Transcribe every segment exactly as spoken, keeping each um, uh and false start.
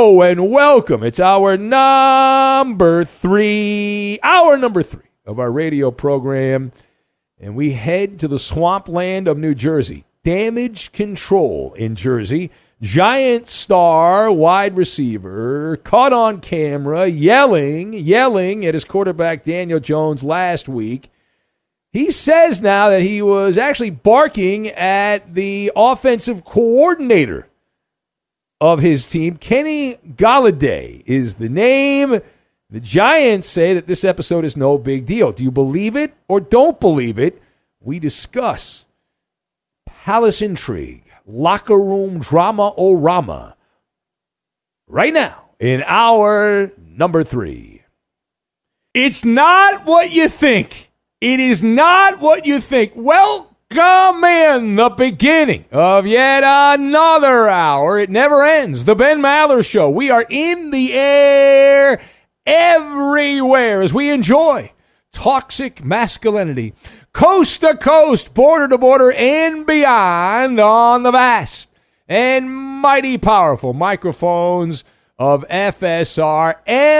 Hello and welcome. It's our number three, hour number three of our radio program, and we head to the swampland of New Jersey. Damage control in Jersey. Giant star wide receiver caught on camera yelling, yelling at his quarterback Daniel Jones last week. He says now that he was actually barking at the offensive coordinator of his team. Kenny Golladay is the name. The Giants say that this episode is no big deal. Do you believe it or don't believe it? We discuss palace intrigue, locker room drama-o-rama right now in hour number three. It's not what you think. It is not what you think. Welcome in the beginning of yet another hour. It never ends. The Ben Maller Show. We are in the air everywhere as we enjoy toxic masculinity, coast to coast, border to border, and beyond on the vast and mighty powerful microphones of F S R,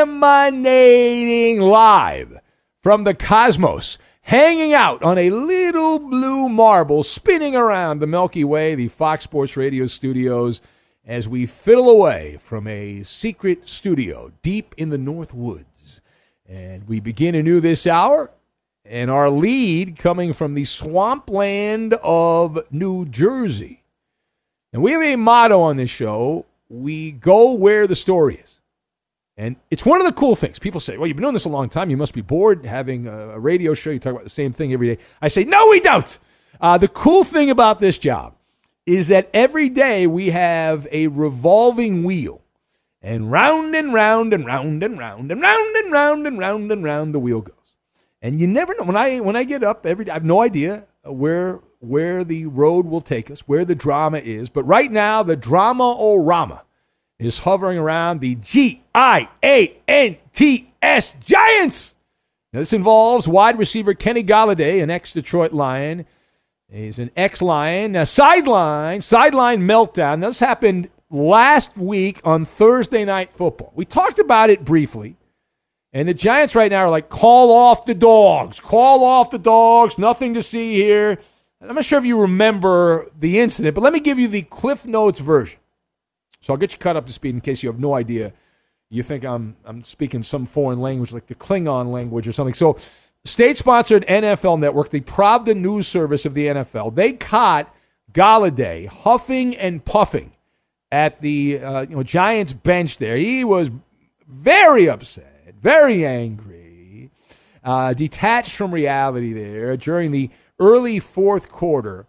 emanating live from the cosmos, hanging out on a little blue marble, spinning around the Milky Way, the Fox Sports Radio studios, as we fiddle away from a secret studio deep in the North Woods. And we begin anew this hour, and our lead coming from the swampland of New Jersey. And we have a motto on this show: we go where the story is. And it's one of the cool things. People say, well, you've been doing this a long time. You must be bored having a radio show. You talk about the same thing every day. I say, no, we don't. Uh, the cool thing about this job is that every day we have a revolving wheel. And round and round and round and round and round and round and round and round the wheel goes. And you never know. When I when I get up every day, I have no idea where, where the road will take us, where the drama is. But right now, the drama-o-rama is hovering around the G I A N T S Giants. Now, this involves wide receiver Kenny Golladay, an ex-Detroit Lion. He's an ex-Lion. Now, sideline, sideline meltdown. Now, this happened last week on Thursday Night Football. We talked about it briefly, and the Giants right now are like, call off the dogs. Call off the dogs. Nothing to see here. I'm not sure if you remember the incident, but let me give you the Cliff Notes version. So I'll get you caught up to speed in case you have no idea. You think I'm I'm speaking some foreign language like the Klingon language or something. So state-sponsored N F L Network, the Pravda news service of the N F L, they caught Golladay huffing and puffing at the uh, you know Giants bench there. He was very upset, very angry, uh, detached from reality there during the early fourth quarter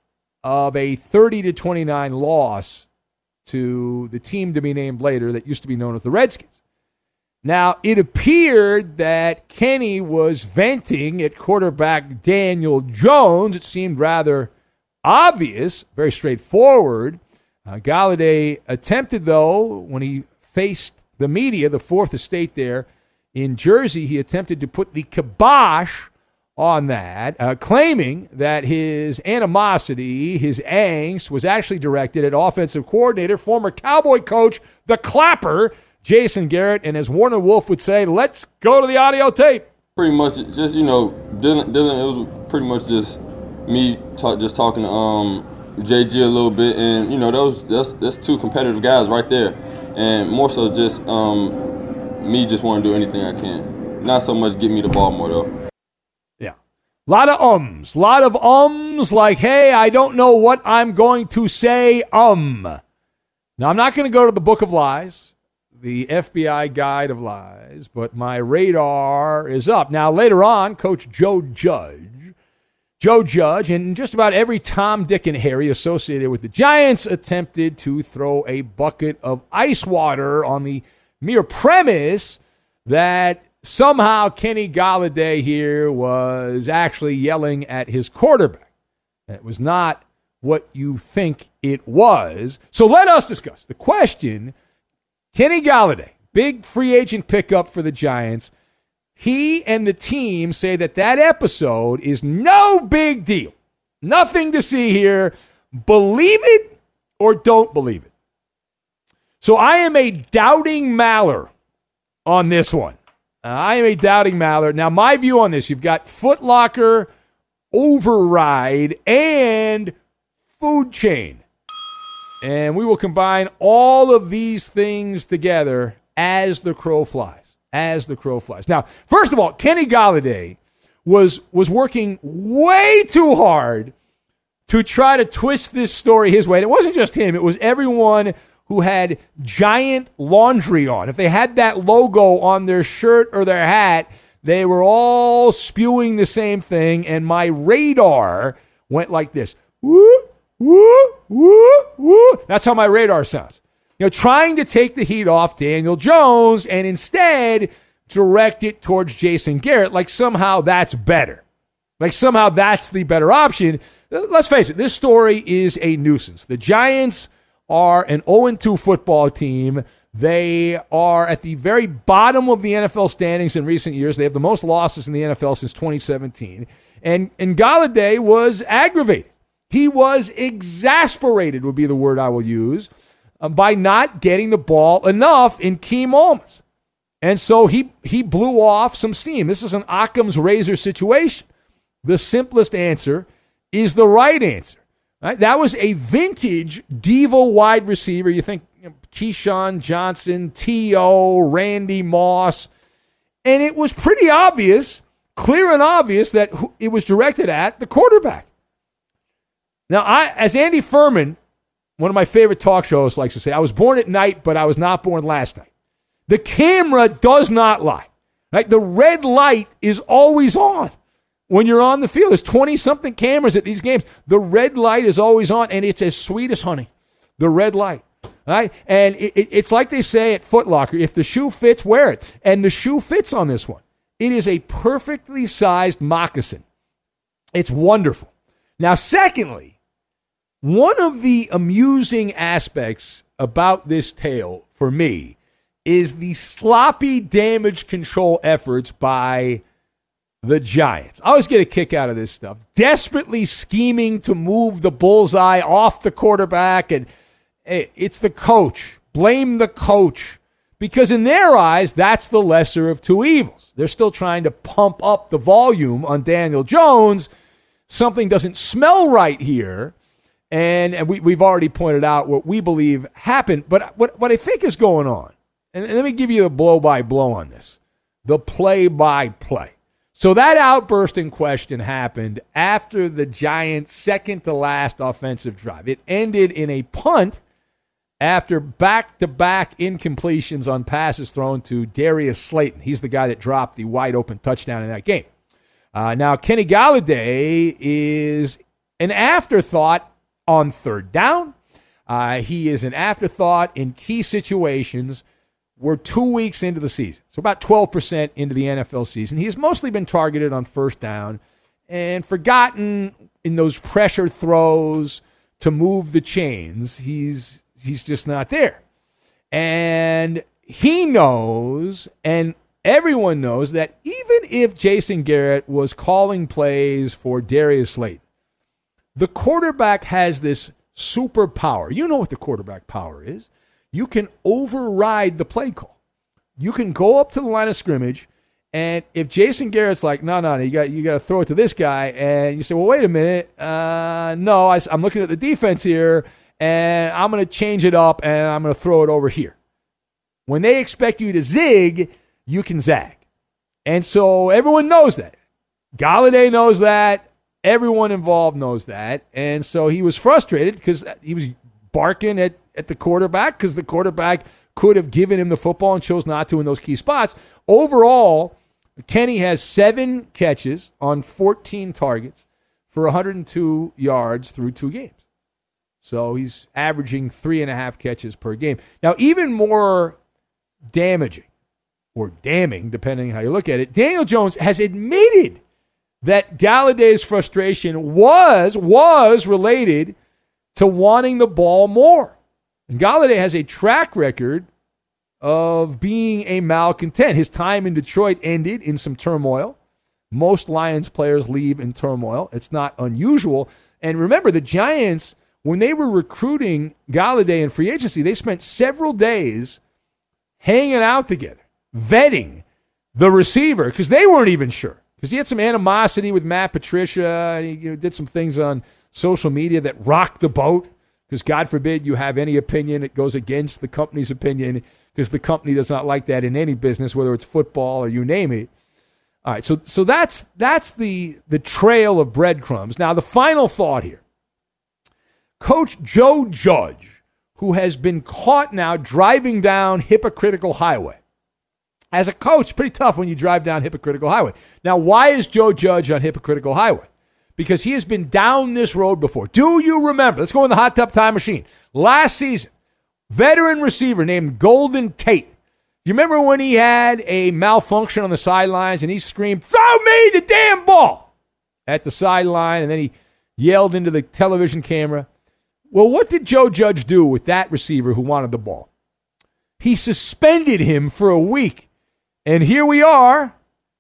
of a thirty to twenty-nine loss to the team to be named later that used to be known as the Redskins. Now, it appeared that Kenny was venting at quarterback Daniel Jones. It seemed rather obvious, very straightforward. Uh, Golladay attempted, though, when he faced the media, the Fourth Estate there in Jersey, he attempted to put the kibosh on that, uh, claiming that his animosity, his angst, was actually directed at offensive coordinator, former Cowboy coach, the Clapper, Jason Garrett. And as Warner Wolf would say, let's go to the audio tape. Pretty much just, you know, Dylan, Dylan it was pretty much just me talk, just talking to um, J G a little bit. And, you know, those that's, that's two competitive guys right there. And more so just um, me just want to do anything I can. Not so much get me the ball more, though. A lot of ums. A lot of ums like, hey, I don't know what I'm going to say, um. Now, I'm not going to go to the Book of Lies, the F B I Guide of Lies, but my radar is up. Now, later on, Coach Joe Judge, Joe Judge, and just about every Tom, Dick, and Harry associated with the Giants attempted to throw a bucket of ice water on the mere premise that somehow Kenny Golladay here was actually yelling at his quarterback. It was not what you think it was. So let us discuss the question. Kenny Golladay, big free agent pickup for the Giants. He and the team say that that episode is no big deal. Nothing to see here. Believe it or don't believe it. So I am a doubting Maller on this one. Uh, I am a doubting Maller. Now, my view on this, you've got Foot Locker, Override, and Food Chain. And we will combine all of these things together as the crow flies. As the crow flies. Now, first of all, Kenny Golladay was was working way too hard to try to twist this story his way. And it wasn't just him. It was everyone who had Giant laundry on. If they had that logo on their shirt or their hat, they were all spewing the same thing. And my radar went like this. Woo, woo, woo, woo. That's how my radar sounds. You know, trying to take the heat off Daniel Jones and instead direct it towards Jason Garrett, like somehow that's better. Like somehow that's the better option. Let's face it, this story is a nuisance. The Giants are an oh and two football team. They are at the very bottom of the N F L standings in recent years. They have the most losses in the N F L since twenty seventeen. And, and Golladay was aggravated. He was exasperated, would be the word I will use, uh, by not getting the ball enough in key moments. And so he, he blew off some steam. This is an Occam's razor situation. The simplest answer is the right answer. Right? That was a vintage diva wide receiver. You think you know, Keyshawn Johnson, T O, Randy Moss. And it was pretty obvious, clear and obvious, that it was directed at the quarterback. Now, I, as Andy Furman, one of my favorite talk shows, likes to say, I was born at night, but I was not born last night. The camera does not lie. Right? The red light is always on. When you're on the field, there's twenty-something cameras at these games. The red light is always on, and it's as sweet as honey. The red light. Right? And it, it, it's like they say at Foot Locker, if the shoe fits, wear it. And the shoe fits on this one. It is a perfectly sized moccasin. It's wonderful. Now, secondly, one of the amusing aspects about this tale for me is the sloppy damage control efforts by the Giants. I always get a kick out of this stuff. Desperately scheming to move the bullseye off the quarterback, and hey, it's the coach. Blame the coach. Because in their eyes, that's the lesser of two evils. They're still trying to pump up the volume on Daniel Jones. Something doesn't smell right here. And, and we, we've already pointed out what we believe happened. But what, what I think is going on, and, and let me give you a blow-by-blow on this, the play-by-play. So that outburst in question happened after the Giants' second-to-last offensive drive. It ended in a punt after back-to-back incompletions on passes thrown to Darius Slayton. He's the guy that dropped the wide-open touchdown in that game. Uh, now, Kenny Golladay is an afterthought on third down. Uh, he is an afterthought in key situations. We're two weeks into the season, so about twelve percent into the N F L season. He has mostly been targeted on first down and forgotten in those pressure throws to move the chains. He's he's just not there. And he knows, and everyone knows, that even if Jason Garrett was calling plays for Darius Slayton, the quarterback has this superpower. You know what the quarterback power is. You can override the play call. You can go up to the line of scrimmage, and if Jason Garrett's like, no, no, no, you got you got to throw it to this guy, and you say, well, wait a minute, uh, no, I, I'm looking at the defense here, and I'm going to change it up, and I'm going to throw it over here. When they expect you to zig, you can zag. And so everyone knows that. Golladay knows that. Everyone involved knows that. And so he was frustrated because he was barking at, at the quarterback because the quarterback could have given him the football and chose not to in those key spots. Overall, Kenny has seven catches on fourteen targets for one hundred two yards through two games. So he's averaging three and a half catches per game. Now, even more damaging, or damning, depending how you look at it, Daniel Jones has admitted that Galladay's frustration was, was related to wanting the ball more. And Golladay has a track record of being a malcontent. His time in Detroit ended in some turmoil. Most Lions players leave in turmoil. It's not unusual. And remember, the Giants when they were recruiting Golladay in free agency, they spent several days hanging out together, vetting the receiver, because they weren't even sure. Because he had some animosity with Matt Patricia, and he you know, did some things on social media that rocked the boat, because God forbid you have any opinion that goes against the company's opinion, because the company does not like that in any business, whether it's football or you name it. All right, so so that's that's the the trail of breadcrumbs. Now, the final thought here. Coach Joe Judge, who has been caught now driving down Hypocritical Highway. As a coach, pretty tough when you drive down Hypocritical Highway. Now, why is Joe Judge on Hypocritical Highway? Because he has been down this road before. Do you remember? Let's go in the hot tub time machine. Last season, veteran receiver named Golden Tate. You remember when he had a malfunction on the sidelines and he screamed, "Throw me the damn ball!" at the sideline, and then he yelled into the television camera. Well, what did Joe Judge do with that receiver who wanted the ball? He suspended him for a week. And here we are,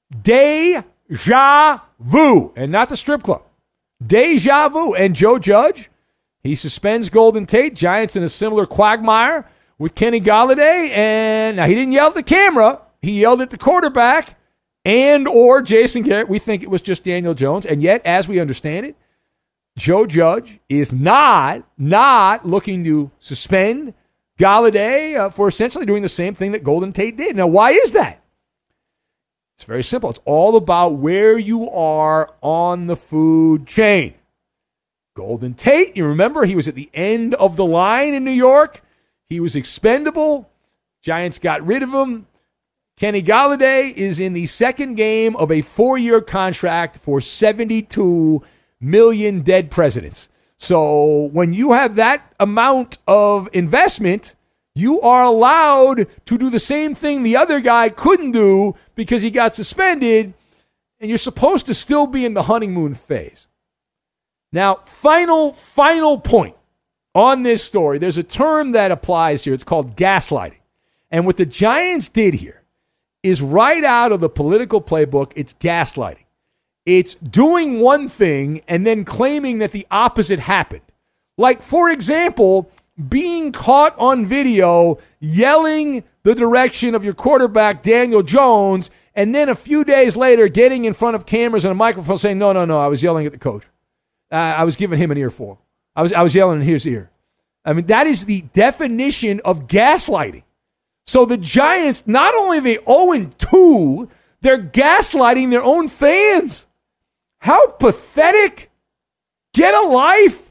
deja vu, and not the strip club. Deja vu. And Joe Judge, he suspends Golden Tate. Giants in a similar quagmire with Kenny Golladay. And now he didn't yell at the camera. He yelled at the quarterback and or Jason Garrett. We think it was just Daniel Jones. And yet, as we understand it, Joe Judge is not, not looking to suspend Golladay uh, for essentially doing the same thing that Golden Tate did. Now, why is that? It's very simple. It's all about where you are on the food chain. Golden Tate, you remember, he was at the end of the line in New York. He was expendable. Giants got rid of him. Kenny Golladay is in the second game of a four-year contract for seventy-two million dead presidents. So when you have that amount of investment, you are allowed to do the same thing the other guy couldn't do because he got suspended, and you're supposed to still be in the honeymoon phase. Now, final, final point on this story. There's a term that applies here. It's called gaslighting. And what the Giants did here is right out of the political playbook, it's gaslighting. It's doing one thing and then claiming that the opposite happened. Like, for example, being caught on video yelling the direction of your quarterback, Daniel Jones, and then a few days later getting in front of cameras and a microphone saying, no, no, no, I was yelling at the coach. Uh, I was giving him an earful. I was, I was yelling in his ear. I mean, that is the definition of gaslighting. So the Giants, not only are they oh and two, they're gaslighting their own fans. How pathetic. Get a life.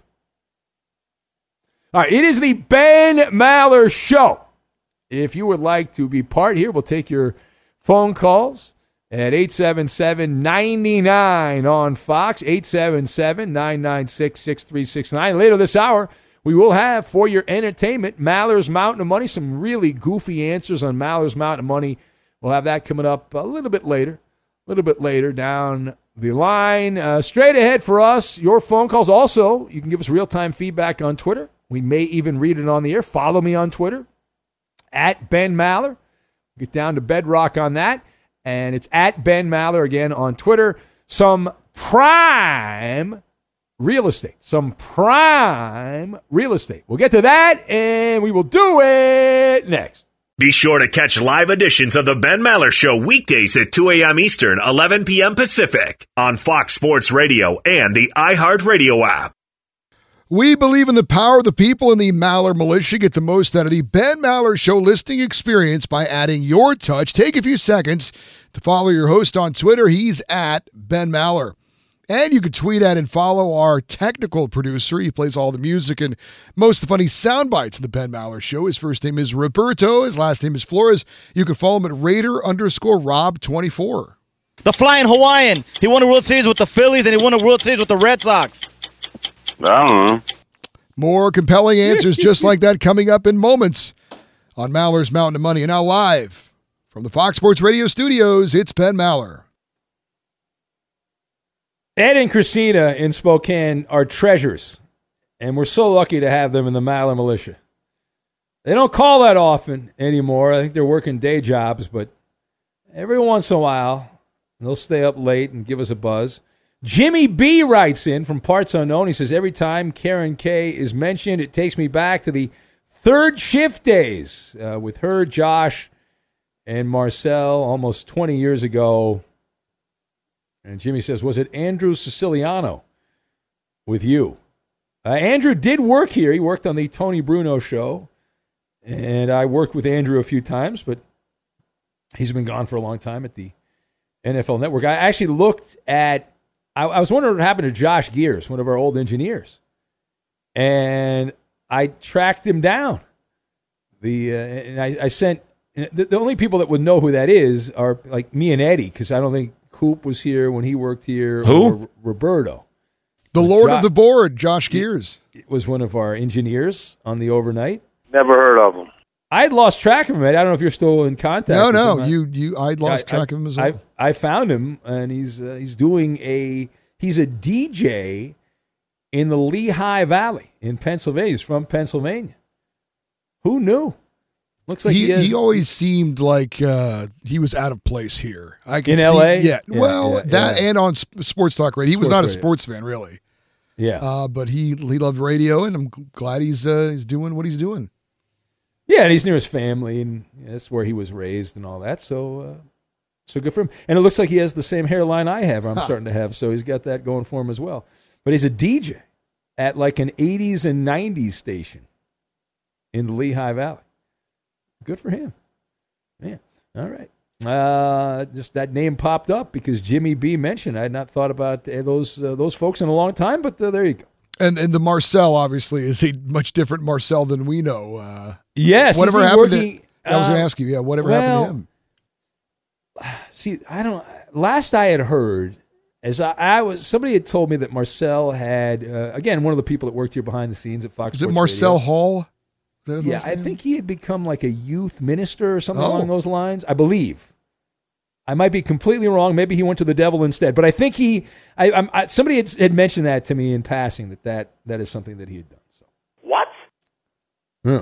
All right, it is the Ben Maller Show. If you would like to be part here, we'll take your phone calls at eight seven seven, nine nine on Fox, eight seven seven, nine nine six, six three six nine. Later this hour, we will have, for your entertainment, Maller's Mountain of Money, some really goofy answers on Maller's Mountain of Money. We'll have that coming up a little bit later, a little bit later down the line. Uh, straight ahead for us, your phone calls. Also, you can give us real-time feedback on Twitter. We may even read it on the air. Follow me on Twitter, at Ben Maller. Get down to bedrock on that. And it's at Ben Maller again on Twitter. Some prime real estate. Some prime real estate. We'll get to that, and we will do it next. Be sure to catch live editions of the Ben Maller Show weekdays at two a.m. Eastern, eleven p.m. Pacific on Fox Sports Radio and the iHeartRadio app. We believe in the power of the people, and the Maller Militia. Get the most out of the Ben Maller Show listening experience by adding your touch. Take a few seconds to follow your host on Twitter. He's at Ben Maller. And you can tweet at and follow our technical producer. He plays all the music and most of the funny sound bites of the Ben Maller Show. His first name is Roberto. His last name is Flores. You can follow him at Raider underscore Rob twenty-four. The Flying Hawaiian. He won a World Series with the Phillies, and he won a World Series with the Red Sox. I don't know. More compelling answers just like that coming up in moments on Maller's Mountain of Money. And now live from the Fox Sports Radio studios, it's Ben Maller. Ed and Christina in Spokane are treasures, and we're so lucky to have them in the Maller Militia. They don't call that often anymore. I think they're working day jobs, but every once in a while, they'll stay up late and give us a buzz. Jimmy B writes in from Parts Unknown. He says, every time Karen K is mentioned, it takes me back to the third shift days uh, with her, Josh, and Marcel almost twenty years ago. And Jimmy says, was it Andrew Siciliano with you? Uh, Andrew did work here. He worked on the Tony Bruno show. And I worked with Andrew a few times, but he's been gone for a long time at the N F L Network. I actually looked at, I, I was wondering what happened to Josh Gears, one of our old engineers. And I tracked him down. The uh, And I, I sent, the, the only people that would know who that is are like me and Eddie, because I don't think Coop was here when he worked here. Who? Or Roberto. The Lord jo- of the Board, Josh Gears. Was one of our engineers on the overnight. Never heard of him. I had lost track of him. I don't know if you're still in contact. No, with no, him. you, you. I lost I, track I, of him as well. I, I found him, and he's uh, he's doing a he's a D J in the Lehigh Valley in Pennsylvania. He's from Pennsylvania. Who knew? Looks like he he, he, has, he always seemed like uh, he was out of place here. I can in see, L A. Yeah, yeah well, yeah, that yeah. and on Sp- Sports Talk Radio. He was Sports not a radio. sports fan, really. Yeah, Uh, but he he loved radio, and I'm glad he's uh, he's doing what he's doing. yeah, and he's near his family, and that's where he was raised and all that. So, uh, so good for him. And it looks like he has the same hairline I have. I'm Huh. starting to have, so he's got that going for him as well. But he's a D J at like an eighties and nineties station in the Lehigh Valley. Good for him. Man, all right. Uh, just that name popped up because Jimmy B mentioned. I had not thought about uh, those uh, those folks in a long time, but uh, there you go. And and the Marcel obviously is a much different Marcel than we know. Uh, Yes, whatever is he happened working, to? I was going uh, to ask you. Yeah, whatever well, happened to him? See, I don't. Last I had heard, as I, I was, somebody had told me that Marcel had uh, again one of the people that worked here behind the scenes at Fox. Is it Sports Marcel Radio. Hall? Is that his Yeah, last I name? think he had become like a youth minister or something Oh. along those lines. I believe. I might be completely wrong. Maybe he went to the devil instead. But I think he. I, I'm, I, somebody had, had mentioned that to me in passing that, that that is something that he had done. So. What? Yeah.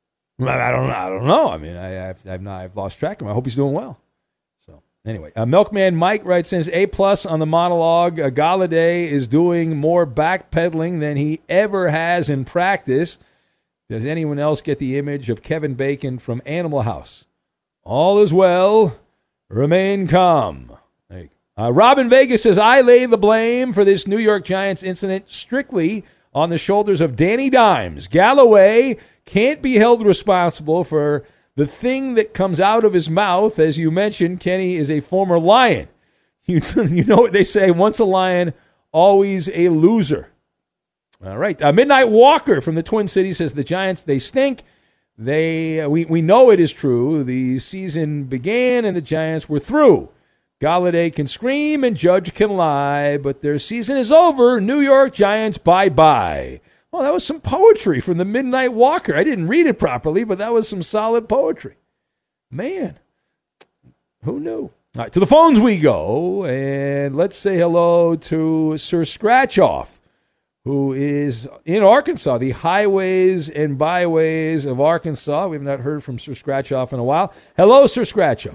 I don't. I don't know. I mean, I, I've, I've not. I've lost track of him. I hope he's doing well. So anyway, uh, Milkman Mike writes in A plus on the monologue. Uh, Galladay is doing more backpedaling than he ever has in practice. Does anyone else get the image of Kevin Bacon from Animal House? All is well. Remain calm. There you go. Uh, Robin Vegas says, I lay the blame for this New York Giants incident strictly on the shoulders of Danny Dimes. Galloway can't be held responsible for the thing that comes out of his mouth. As you mentioned, Kenny is a former Lion. You, you know what they say, once a Lion, always a loser. All right. Uh, Midnight Walker from the Twin Cities says the Giants, they stink. They uh, we, we know it is true. The season began and the Giants were through. Galladay can scream and Judge can lie, but their season is over. New York Giants, bye-bye. Well, that was some poetry from the Midnight Walker. I didn't read it properly, but that was some solid poetry. Man, who knew? All right, to the phones we go, and let's say hello to Sir Scratch-Off, who is in Arkansas, the highways and byways of Arkansas. We've not heard from Sir Scratch-Off in a while. Hello, Sir Scratch-Off.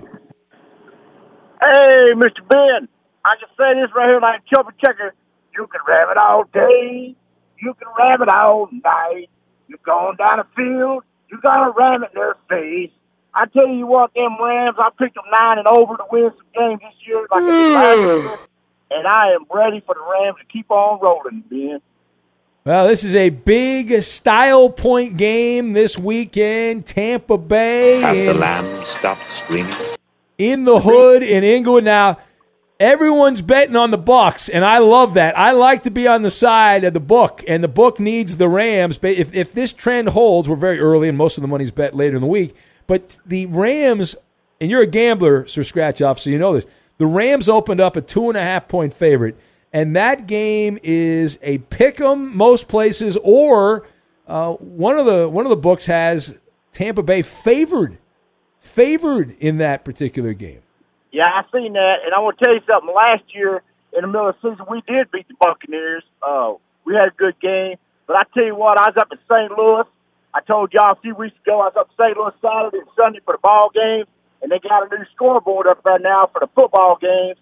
Hey, Mister Ben, I can say this right here like Chubby Checker. You can ram it all day. You can ram it all night. You're going down the field. You got to ram it in their face. I tell you what, them Rams, I picked them nine and over to win some games this year like I did last year. And I am ready for the Rams to keep on rolling, Ben. Well, this is a big style point game this weekend. Tampa Bay. Have the in, lamb stopped screaming? in the hood in Inglewood. Now, everyone's betting on the Bucs, and I love that. I like to be on the side of the book, and the book needs the Rams. But if, if this trend holds, we're very early, and most of the money's bet later in the week. But the Rams, and you're a gambler, Sir Scratch-Off, so you know this. The Rams opened up a two and a half point favorite. And that game is a pick'em most places, or uh, one of the one of the books has Tampa Bay favored, favored in that particular game. Yeah, I seen that, and I want to tell you something. Last year, in the middle of the season, we did beat the Buccaneers. Uh, we had a good game. But I tell you what, I was up in Saint Louis. I told y'all a few weeks ago I was up in Saint Louis Saturday and Sunday for the ball games, and they got a new scoreboard up there now for the football games.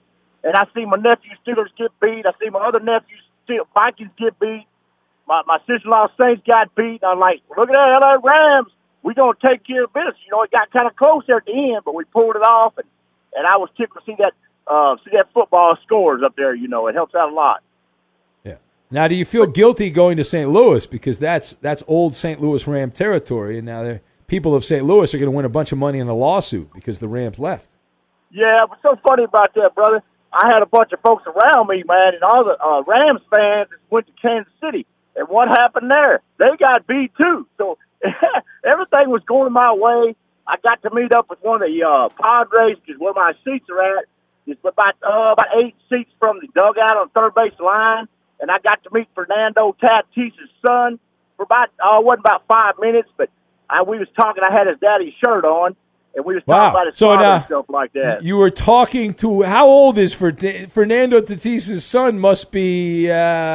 and I see my nephew Steelers get beat. I see my other nephews Vikings get beat. My my sister-in-law Saints got beat. And I'm like, look at that L A Rams. We're going to take care of business. You know, it got kind of close there at the end, but we pulled it off, and, and I was tickled to see that uh, see that football scores up there. You know, it helps out a lot. Yeah. Now, do you feel guilty going to Saint Louis because that's that's old Saint Louis Ram territory, and now the people of Saint Louis are going to win a bunch of money in a lawsuit because the Rams left? Yeah, what's so funny about that, brother? I had a bunch of folks around me, man, and all the uh, Rams fans went to Kansas City, and what happened there? They got beat too. So everything was going my way. I got to meet up with one of the uh, Padres because where my seats are at is about uh, about eight seats from the dugout on the third base line, and I got to meet Fernando Tatis's son for about uh, wasn't about five minutes, but I, we was talking. I had his daddy's shirt on, and we was talking Wow. about his So father now, and stuff like that. You were talking to how old is Fer- Fernando Tatis's son? Must be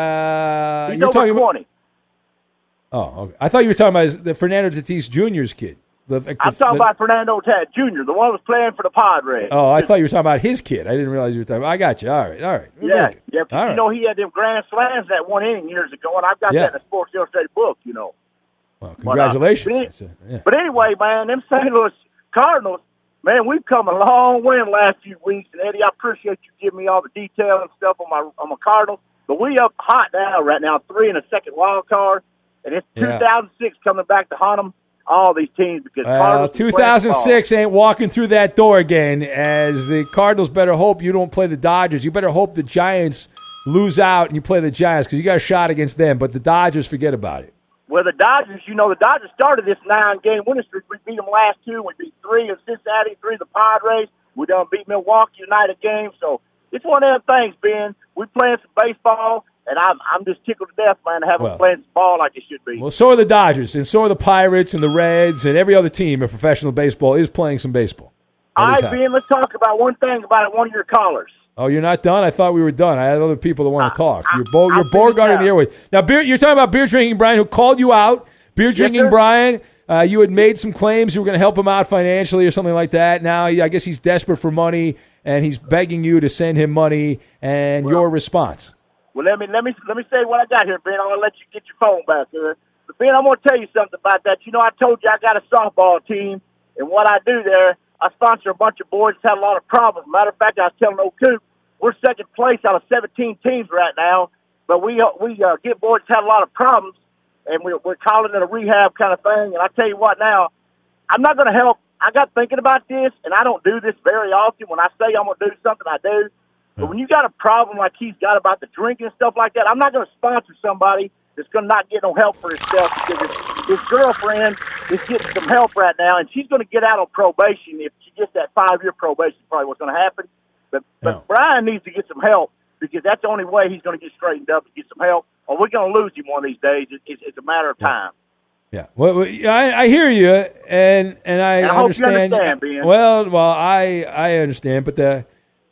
uh, He's you're over talking about. twenty. Oh, okay. I thought you were talking about his, the Fernando Tatis Junior's kid. The, the, I'm talking the, about Fernando Tat Junior, the one who was playing for the Padres. Oh, I thought you were talking about his kid. I didn't realize you were talking. I got you. All right, all right. Yeah, Okay. yeah. All You right. know, he had them grand slams that one inning years ago, and I've got Yeah. that in the Sports Illustrated book, you know. Well, But, uh, congratulations. but, That's a- yeah. but anyway, man, them Saint Louis Cardinals, man, we've come a long way in the last few weeks. And, Eddie, I appreciate you giving me all the detail and stuff on my on my Cardinals. But we up hot now right now, three in the second wild card. And it's Yeah. two thousand six coming back to haunt them, all these teams. because Well, Cardinals two thousand six ain't walking through that door again, as the Cardinals better hope you don't play the Dodgers. You better hope the Giants lose out and you play the Giants because you got a shot against them, but the Dodgers, forget about it. Well, the Dodgers, you know, the Dodgers started this nine-game winning streak. We beat them last two. We beat three in Cincinnati, three of the Padres. We done beat Milwaukee tonight a game. So it's one of them things, Ben. We playing some baseball, and I'm I'm just tickled to death, man, to have Well, them playing some ball like it should be. Well, so are the Dodgers, and so are the Pirates and the Reds, and every other team in professional baseball is playing some baseball. All That is right, happening. Ben, let's talk about one thing about one of your callers. Oh, you're not done? I thought we were done. I had other people that want to talk. You're, bo- I'll you're finish Beauregard in the out. airways. Now, beer, you're talking about Beer Drinking Brian, who called you out. Beer Drinking sir. Brian, uh, you had made some claims you were going to help him out financially or something like that. Now, I guess he's desperate for money, and he's begging you to send him money, and your response. Well, let me let me let me say what I got here, Ben. I'm gonna let you get your phone back here. But Ben, I'm gonna tell you something about that. You know, I told you I got a softball team, and what I do there, I sponsor a bunch of boys that had a lot of problems. Matter of fact, I was telling old Coop, we're second place out of seventeen teams right now, but we uh, we uh, get boys that had a lot of problems, and we're we're calling it a rehab kind of thing. And I tell you what, now I'm not gonna help. I got thinking about this, and I don't do this very often. When I say I'm gonna do something, I do. But when you got a problem like he's got about the drinking and stuff like that, I'm not going to sponsor somebody that's going to not get no help for himself because his, his girlfriend is getting some help right now, and she's going to get out on probation. If she gets that five-year probation, probably what's going to happen. But, but Yeah. Brian needs to get some help because that's the only way he's going to get straightened up and get some help, or we're going to lose him one of these days. It, it's, it's a matter of time. Yeah, well, well, I, I hear you, and and I, And I hope you understand. understand, Ben. Well, well, I I understand, but the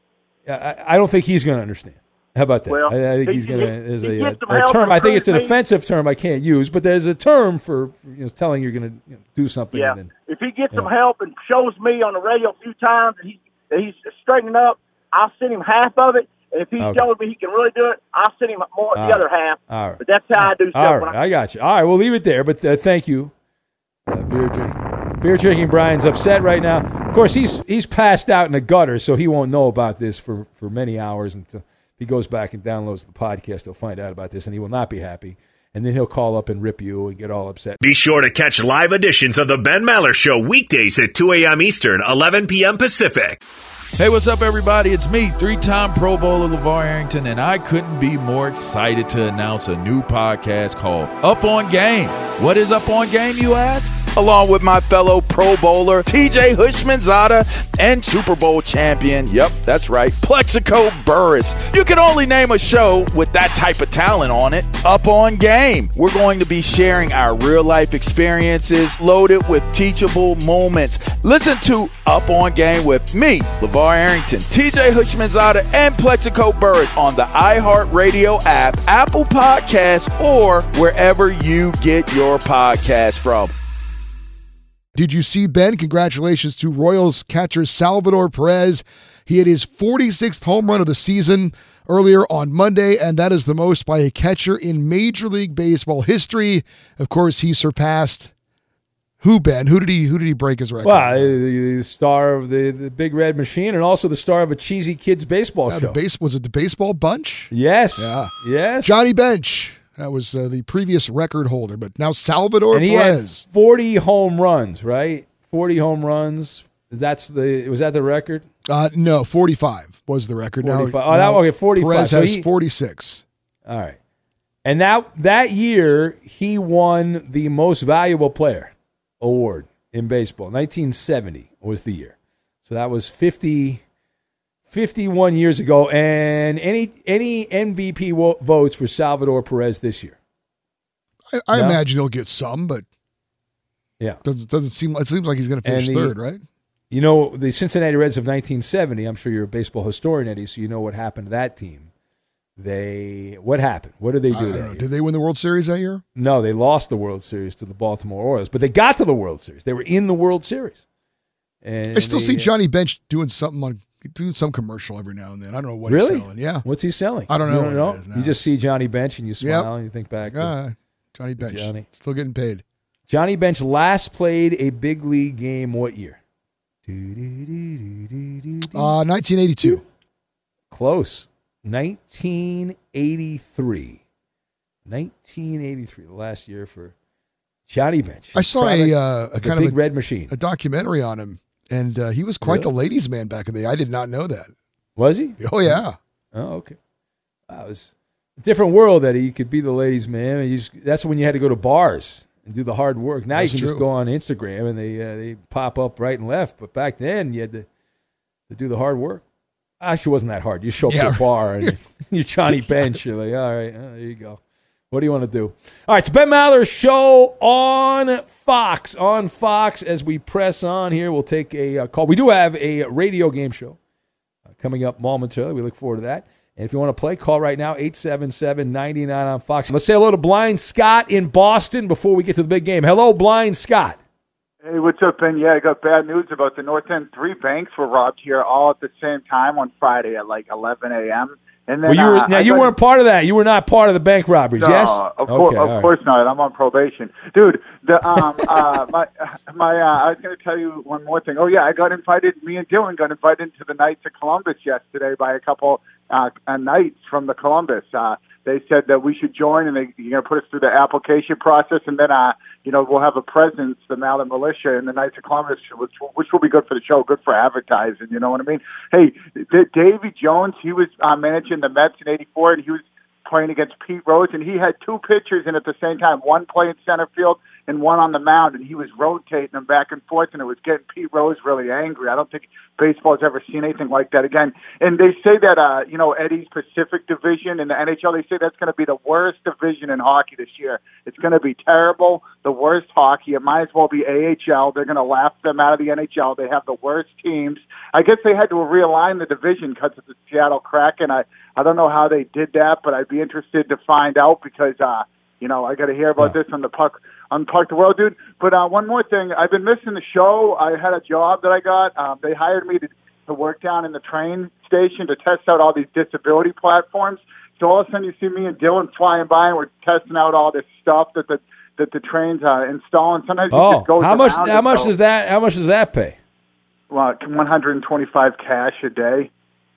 I, I don't think he's going to understand. How about that? Well, I, I think he- he's going to. he- There's he a, gets some a help term. and I think it's an proves me- offensive term I can't use, but there's a term for you know, telling you're going to you know, do something. Yeah, And then, if he gets some Yeah. help and shows me on the radio a few times that, he, that he's straightening up, I'll send him half of it. And if he Okay. shows me he can really do it, I'll send him more All the other right. half. All right. But that's how I do stuff. all when right, I, I got you. All right, we'll leave it there. But uh, thank you, uh, beer drinking. Beer drinking Brian's upset right now. Of course, he's he's passed out in the gutter, so he won't know about this for, for many hours until he goes back and downloads the podcast. He'll find out about this, and he will not be happy. And then he'll call up and rip you and get all upset. Be sure to catch live editions of The Ben Maller Show weekdays at two a.m. Eastern, eleven p.m. Pacific. Hey, what's up, everybody? It's me, three-time Pro Bowler LeVar Arrington, and I couldn't be more excited to announce a new podcast called Up On Game. What is Up On Game, you ask? Along with my fellow Pro Bowler, T J Hushmanzada, and Super Bowl champion, yep, that's right, Plexico Burris. You can only name a show with that type of talent on it. Up On Game. We're going to be sharing our real-life experiences loaded with teachable moments. Listen to Up On Game with me, LeVar Arrington, T J Hushmanzada, and Plexico Burris on the iHeartRadio app, Apple Podcasts, or wherever you get your podcasts from. Did you see, Ben? Congratulations to Royals catcher Salvador Perez. He had his forty-sixth home run of the season earlier on Monday, and that is the most by a catcher in Major League Baseball history. Of course, he surpassed who, Ben? Who did he Who did he break his record? Well, the star of the, the Big Red Machine, and also the star of a cheesy kids baseball yeah, show. The base, was it the Baseball Bunch? Yes. Yeah. Yes. Johnny Bench. That was uh, the previous record holder, but now Salvador and he Perez. had forty home runs, right? forty home runs. That's the was that the record? Uh, no, forty-five was the record. forty-five. Now, oh, that, okay, forty-five. Perez so has he, forty-six. All right. And that that year, he won the Most Valuable Player award in baseball. nineteen seventy was the year. So that was fifty, fifty-one years ago. And any any M V P wo- votes for Salvador Perez this year? I, I No? imagine he'll get some, but Yeah. doesn't doesn't seem. It seems like he's going to finish And the- third, right? You know, the Cincinnati Reds of nineteen seventy, I'm sure you're a baseball historian, Eddie, so you know what happened to that team. They What happened? What did they I do don't that know. year? Did they win the World Series that year? No, they lost the World Series to the Baltimore Orioles, but they got to the World Series. They were in the World Series. And I still they- see Johnny Bench doing something on doing some commercial every now and then. I don't know what Really? he's selling. Yeah, What's he selling? I don't You know don't what know? it is, no. You just see Johnny Bench and you smile Yep. and you think back. to- uh, Johnny Bench Johnny. still getting paid. Johnny Bench last played a big league game what year? Uh, nineteen eighty-two. Close. nineteen eighty-three. nineteen eighty-three, the last year for Johnny Bench. I saw Product a uh, a of the kind Big of a, Red Machine. a documentary on him, and uh, he was quite Really? the ladies' man back in the day. I did not know that. Was he? Oh yeah, Oh, okay. Wow, it was a different world, Eddie. You could be the ladies' man. And you just, that's when you had to go to bars and do the hard work. Now That's you can true. just go on Instagram and they uh, they pop up right and left. But back then, you had to, to do the hard work. Actually, it wasn't that hard. You show up Yeah. to a bar and you're Johnny Bench. You're like, all right, uh, there you go. What do you want to do? All right, it's Ben Maller Show on Fox. On Fox, as we press on here, we'll take a uh, call. We do have a radio game show uh, coming up momentarily. We look forward to that. And if you want to play, call right now, eight seven seven, nine nine on Fox. Let's say hello to Blind Scott in Boston before we get to the big game. Hello, Blind Scott. Hey, what's up, Ben? Yeah, I got bad news about the North End. Three banks were robbed here all at the same time on Friday at like eleven a.m. And then Well, you were, uh, now, I you got- weren't part of that. You were not part of the bank robberies, No, yes? of, course, Okay, all of right. course not. I'm on probation, dude. The um, uh, my my, uh, I was going to tell you one more thing. Oh yeah, I got invited. Me and Dylan got invited to the Knights of Columbus yesterday by a couple uh, uh, Knights from the Columbus. Uh, they said that we should join, and they you're going to put us through the application process, and then uh, you know, we'll have a presence, the Maller Militia, and the Knights of Columbus, which, which will be good for the show, good for advertising. You know what I mean? Hey, D- Davy Jones, he was uh, managing the Mets in eighty-four, and he was playing against Pete Rose, and he had two pitchers in at the same time, one playing center field and one on the mound, and he was rotating them back and forth, and it was getting Pete Rose really angry. I don't think baseball's ever seen anything like that again. And they say that, uh, you know, Eddie's Pacific Division in the N H L, they say that's going to be the worst division in hockey this year. It's going to be terrible, the worst hockey. It might as well be A H L. They're going to laugh them out of the N H L. They have the worst teams. I guess they had to realign the division because of the Seattle Kraken. I, I don't know how they did that, but I'd be interested to find out because, uh, you know, I got to hear about Yeah. this on the puck on Puck the World, dude. But uh, one more thing, I've been missing the show. I had a job that I got. Um, they hired me to, to work down in the train station to test out all these disability platforms. So all of a sudden, you see me and Dylan flying by, and we're testing out all this stuff that the that the trains uh, install. And sometimes it Oh, just goes how much? around How it, much so- does that? How much does that pay? Well, one hundred twenty-five cash a day.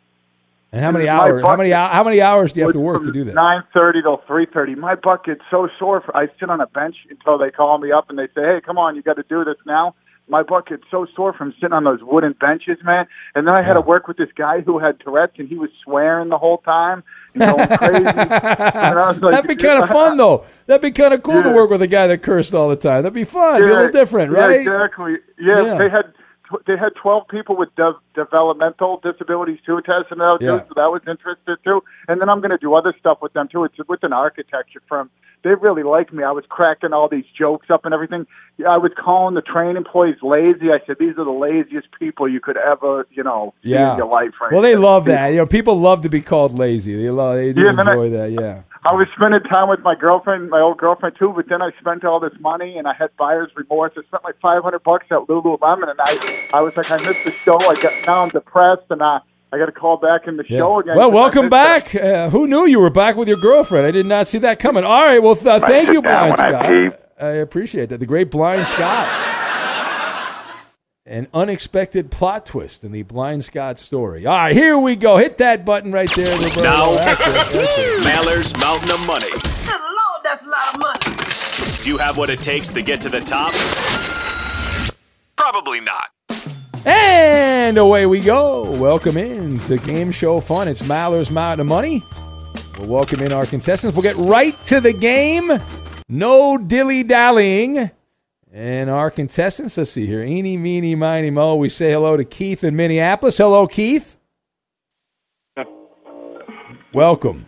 And how many My hours? How butt- many? hou- How many hours do you have to work From to do that? nine thirty till three thirty. My butt gets so sore. For, I sit on a bench until they call me up and they say, "Hey, come on, you got to do this now." My butt gets so sore from sitting on those wooden benches, man. And then I had to work with this guy who had Tourette's, and he was swearing the whole time and going crazy. And I was like, That'd be kind of fun, though. That'd be kind of cool to Yeah. work with a guy that cursed all the time. That'd be fun. It'd be a Yeah, little different, yeah, right? Exactly. Yeah, Yeah. they had they had twelve people with de- developmental disabilities too testing it out Yeah. too, so that was interesting too. And then I'm going to do other stuff with them too. It's with an architecture firm. They really like me. I was cracking all these jokes up and everything. I was calling the train employees lazy. I said these are the laziest people you could ever, you know, see Yeah. in your life. Right Well, they now. love that. You know, people love to be called lazy. They love. They do Yeah, and then I- enjoy that. Yeah. I was spending time with my girlfriend, my old girlfriend too, but then I spent all this money and I had buyer's remorse. I spent like five hundred bucks at Lululemon, and I, I was like, I missed the show. I got now I'm depressed, and I, I got to call back in the Yeah. show again. Well, welcome back. Uh, who knew you were back with your girlfriend? I did not see that coming. All right, well, th- thank you, Blind Scott. I appreciate that. The great Blind Scott. An unexpected plot twist in the Blind Scott story. All right, here we go. Hit that button right there. Roberto. Now, That's it, that's it. Maller's Mountain of Money. Good Lord, that's a lot of money. Do you have what it takes to get to the top? Probably not. And away we go. Welcome in to Game Show Fun. It's Maller's Mountain of Money. We'll welcome in our contestants. We'll get right to the game. No dilly-dallying. And our contestants, let's see here. Eeny, meeny, miny, mo. We say hello to Keith in Minneapolis. Hello, Keith. Welcome.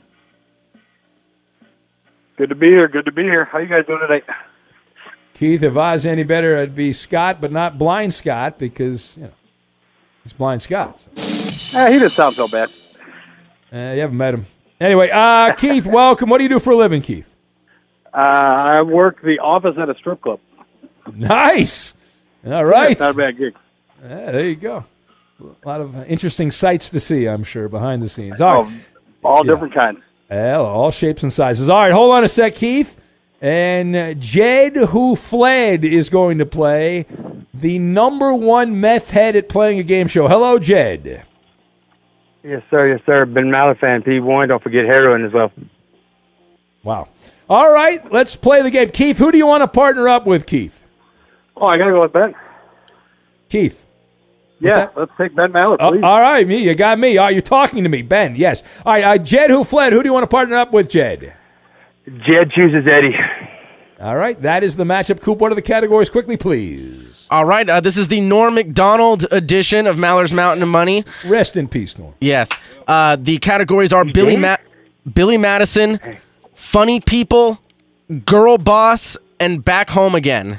Good to be here. Good to be here. How you guys doing tonight? Keith, if I was any better, I'd be Scott, but not Blind Scott because, you know, he's Blind Scott. So. Uh, he doesn't sound so bad. Uh, you haven't met him. Anyway, uh, Keith, welcome. What do you do for a living, Keith? Uh, I work the office at a strip club. Nice. All right. Not a bad gig. Yeah, there you go. A lot of interesting sights to see, I'm sure, behind the scenes. All right. Oh, all different kinds. Well, all shapes and sizes. All right, hold on a sec, Keith. And uh, Jed Who Fled is going to play the number one meth head at playing a game show. Hello, Jed. Yes, sir. Yes, sir. Ben Maller fan, P one. Don't forget heroin as well. Wow. All right, let's play the game. Keith, who do you want to partner up with, Keith? Oh, I got to go with Ben. Keith. Yeah, that? let's take Ben Maller, please. Uh, all right, me. You got me. All right, you're talking to me. Ben, yes. All right, uh, Jed Who Fled. Who do you want to partner up with, Jed? Jed chooses Eddie. All right, that is the matchup. Coop, what are the categories? Quickly, please. All right, uh, this is the Norm Macdonald edition of Maller's Mountain of Money. Rest in peace, Norm. Yes. Uh, the categories are Billy, Ma- Billy Madison, Funny People, Girl Boss, and Back Home Again.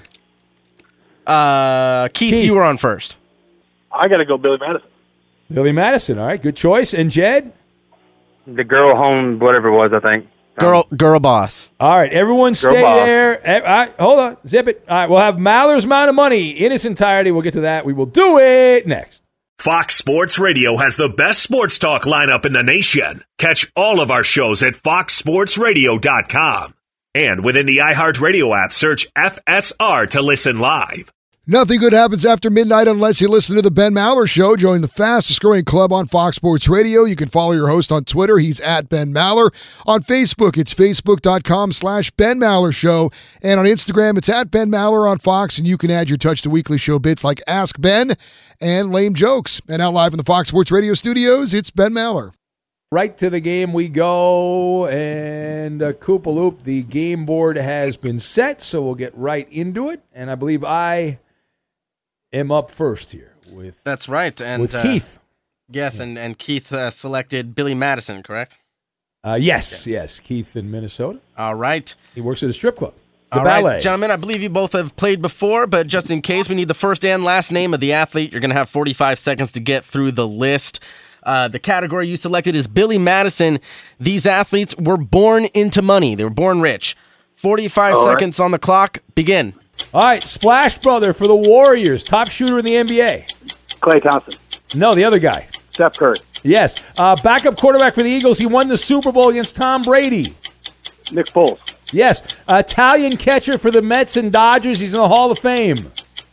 Uh, Keith, Keith, you were on first. I got to go Billy Madison. Billy Madison, all right, good choice. And Jed? The Girl Home, whatever it was, I think. Girl, girl boss. All right, everyone stay there. All right, hold on. Zip it. All right, we'll have Maller's Mountain of Money in its entirety. We'll get to that. We will do it next. Fox Sports Radio has the best sports talk lineup in the nation. Catch all of our shows at fox sports radio dot com. And within the iHeartRadio app, search F S R to listen live. Nothing good happens after midnight unless you listen to the Ben Maller Show. Join the fastest growing club on Fox Sports Radio. You can follow your host on Twitter. He's at Ben Maller. On Facebook, it's facebook.com slash Ben Maller Show. And on Instagram, it's at Ben Maller on Fox. And you can add your touch to weekly show bits like Ask Ben and Lame Jokes. And now live in the Fox Sports Radio studios, it's Ben Maller. Right to the game we go. And uh, Koopaloop, the game board has been set, so we'll get right into it. And I believe I... am up first here with that's right, and with uh, Keith. Yes, and and Keith uh, selected Billy Madison, correct? Uh, yes, yes, yes, Keith in Minnesota. All right, he works at a strip club. The All ballet. right, gentlemen, I believe you both have played before, but just in case, we need the first and last name of the athlete. You're going to have forty-five seconds to get through the list. Uh, the category you selected is Billy Madison. These athletes were born into money. They were born rich. forty-five All seconds right. on the clock. Begin. All right, Splash Brother for the Warriors, top shooter in the N B A. Klay Thompson. No, the other guy. Steph Curry. Yes, uh, backup quarterback for the Eagles. He won the Super Bowl against Tom Brady. Nick Foles. Yes, uh, Italian catcher for the Mets and Dodgers. He's in the Hall of Fame.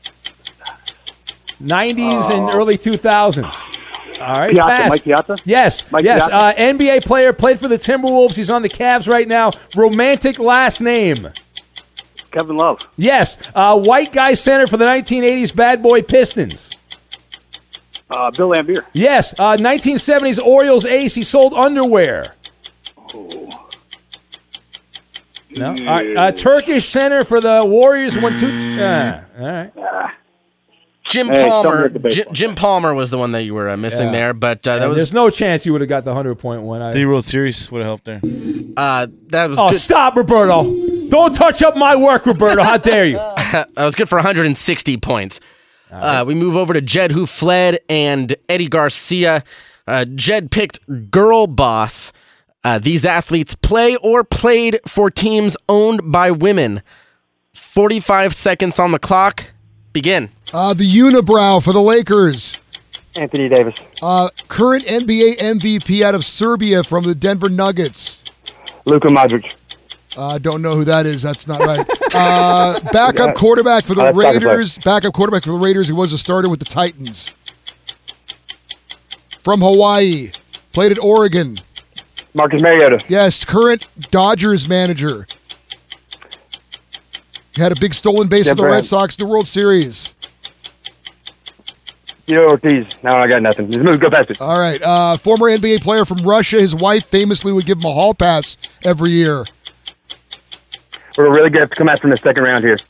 nineties uh, and early two thousands. All right, Piazza, pass. Mike Piazza? Yes, Mike yes. Piazza? Uh, N B A player, played for the Timberwolves. He's on the Cavs right now. Romantic last name. Kevin Love. Yes, uh, white guy center for the nineteen eighties Bad Boy Pistons. Uh, Bill Laimbeer. Yes, uh, nineteen seventies Orioles ace. He sold underwear. Oh. No, all right, uh, Turkish center for the Warriors. Won two. Uh, all right. Jim Hey, Palmer. somebody at the Jim, Jim Palmer was the one that you were uh, missing Yeah. there, but uh, that And was there's no chance you would have got the hundred point one. I, The World Series would have helped there. uh, that was oh, good. stop, Roberto! Don't touch up my work, Roberto. How dare you? That was good for one hundred sixty points. Uh, we move over to Jed Who Fled and Eddie Garcia. Uh, Jed picked Girl Boss. Uh, these athletes play or played for teams owned by women. forty-five seconds on the clock. Begin. Uh, the unibrow for the Lakers. Anthony Davis. Uh, current N B A M V P out of Serbia from the Denver Nuggets. Luka Modric. Uh, don't know who that is. That's not right. Uh, backup quarterback for the Oh, that's Raiders. Backup quarterback for the Raiders who was a starter with the Titans. From Hawaii. Played at Oregon. Marcus Mariota. Yes, current Dodgers manager. Had a big stolen base Jeff for the Red Brown. Sox in the World Series. Tito Ortiz. No, I got nothing. Just move, go past it. All right. Uh, former N B A player from Russia. His wife famously would give him a hall pass every year. We're really good to come after in the second round here.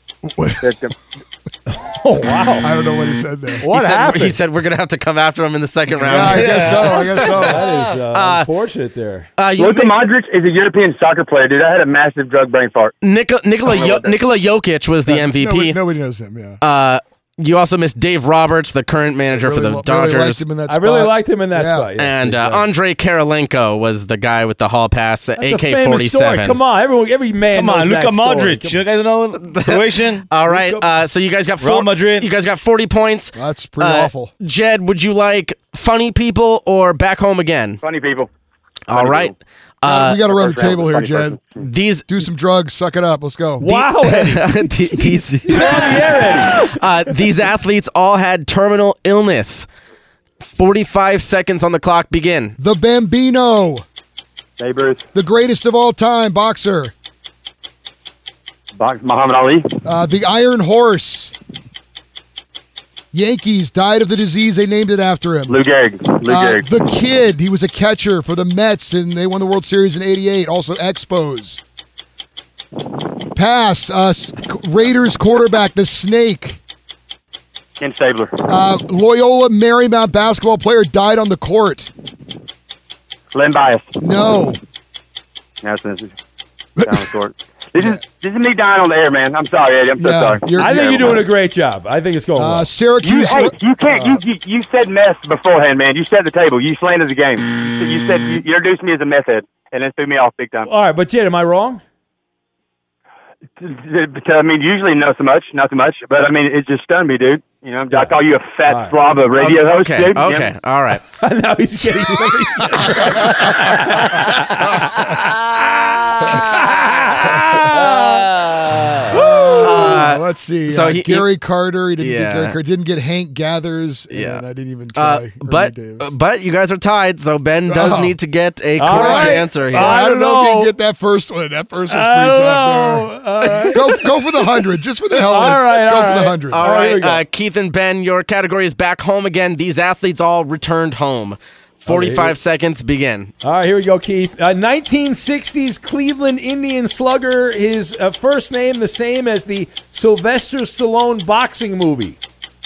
Oh, wow. I don't know what he said there. What he said, happened? He said we're going to have to come after him in the second round. Yeah, I guess so. I guess so. That is uh, Uh, unfortunate there. Uh, you Luka make- Modric is a European soccer player, dude. I had a massive drug brain fart. Nikola, Nikola, I don't know Yo- what that- Nikola Jokic was the M V P. Nobody, nobody knows him, yeah. Uh, you also missed Dave Roberts, the current manager Really for the li- really Dodgers. liked him in that I really spot. liked him in that Yeah. spot. Yes, and uh, exactly. Andre Karolenko was the guy with the hall pass, That's A a K famous forty-seven. story. Come on, everyone, every man. Come knows on, that Luka story. Modric. Come- You guys know Croatian? All right, uh, so you guys got Real four, Madrid. You guys got forty points. That's pretty Uh, awful. Jed, would you like funny people or back home again? Funny people. All Funny right. people. Uh, we got to run the first round table was here, funny Jed. these Do some drugs. Suck it up. Let's go. Wow, Eddie. these Yeah, Eddie. uh, these athletes all had terminal illness. forty-five seconds on the clock. Begin. The Bambino. Babe Ruth. The greatest of all time boxer. Box, Muhammad Ali. Uh, the Iron Horse. Yankees died of the disease. They named it after him. Lou Gehrig. Lou Uh, Gehrig. the Kid. He was a catcher for the Mets, and they won the World Series in eighty-eight. Also Expos. Pass. Uh, s- Raiders quarterback, the Snake. Ken Stabler. Uh, Loyola Marymount basketball player died on the court. Len Bias. No. That's this is down the court. This is this is me dying on the air, man. I'm sorry, Eddie. I'm so Yeah, sorry. you're- I think you're doing a great job. I think it's going Uh, well. You, Syracuse. hey, you can't. You, you you said mess beforehand, man. You set the table. You slandered the game. You, you said you, you introduced me as a meth head, and then threw me off big time. All right, but Jed, am I wrong? I mean, usually not so much, not so much, but I mean, it just stunned me, dude. You know, I call you a fat All right. slob of radio host, Okay. dude. Okay. Yeah. All right. Now he's getting. Uh, let's see. so uh, he- Gary Carter. He didn't Yeah. get Gary Carter. Didn't get Hank Gathers. Yeah. And I didn't even try. Uh, Ernie but Davis. uh, but you guys are tied, so Ben does Oh. need to get a All correct right. answer here. Uh, I, I don't don't know if you know. can get that first one. That first was I pretty don't tough know. All right. there. Go, go for the hundred, just for the hell of it. All right, Go all for the right. hundred. All All right, here we right, go. uh, Keith and Ben, your category is back home again. These athletes all returned home. forty-five here- seconds, begin. All right, here we go, Keith. Uh, nineteen sixties Cleveland Indian slugger. His uh, first name the same as the Sylvester Stallone boxing movie.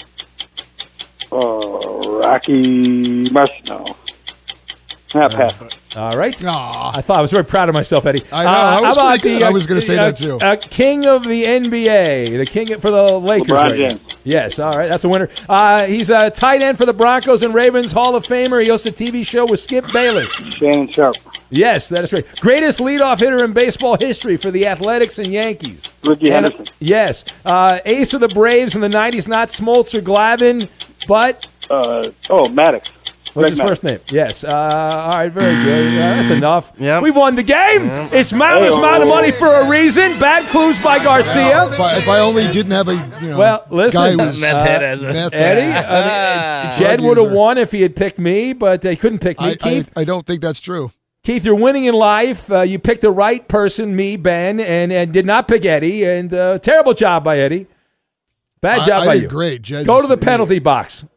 Oh, Rocky Marciano. Ah, pass. All right. Aw. I thought I was very proud of myself, Eddie. I know, I how was about pretty good. the, I was gonna say uh, that, too. Uh, king of the N B A, the king for the Lakers. LeBron right now. James. Yes, all right, that's a winner. Uh, he's a tight end for the Broncos and Ravens, Hall of Famer. He hosts a T V show with Skip Bayless. Shannon Sharp. Yes, that is right. Greatest leadoff hitter in baseball history for the Athletics and Yankees. Ricky And, uh, Henderson. yes, uh, ace of the Braves in the nineties, not Smoltz or Glavine, but Uh, oh, Maddox. what's Greg his Maddox. first name? Yes. Uh, all right, very good. Uh, that's enough. Yep. We've won the game. It's mountainous Hey-o. amount of money for a reason. Bad clues by Garcia. If I, if I only didn't have a you know Well, listen, guy who was Meth head as a- meth Eddie, head. I mean, Jed Drug would have user. won if he had picked me, but he couldn't pick me. I, I, Keith, I don't think that's true. Keith, you're winning in life. Uh, you picked the right person, me, Ben, and, and did not pick Eddie. And uh, terrible job by Eddie. Bad I- job I by did you. great. Jed Go just to the said, penalty box.